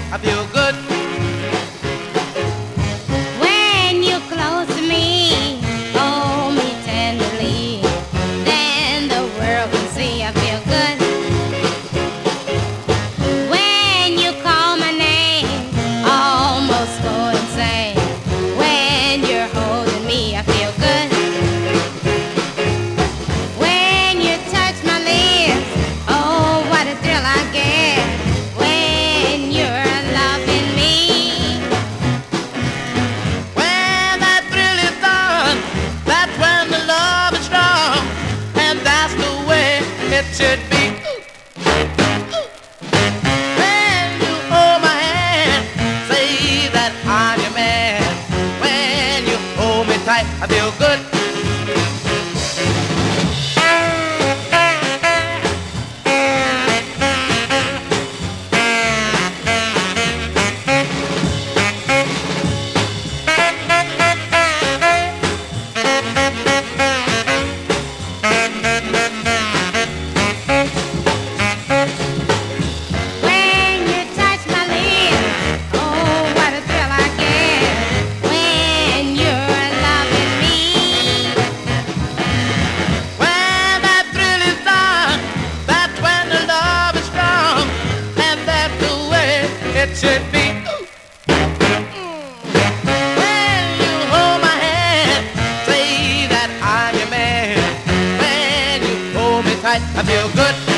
I feel good. When you're close to me, hold me tenderly, then the world can see I feel good. When you call my name, almost go insane. When you're holding me, I feel good. When you touch my lips, oh, what a thrill I get. When you're loving me, When that thrill is done, that's when the love is strong, and that's the way it should be. When you hold my hand, say that I'm your man. When you hold me tight, I feel good. when you touch my lips, oh, what a thrill I get. When you're loving me, When that thrill is done, that's when the love is strong, and that's the way it should be. When you hold my hand, say that I'm your man. When you hold me tight, I feel good.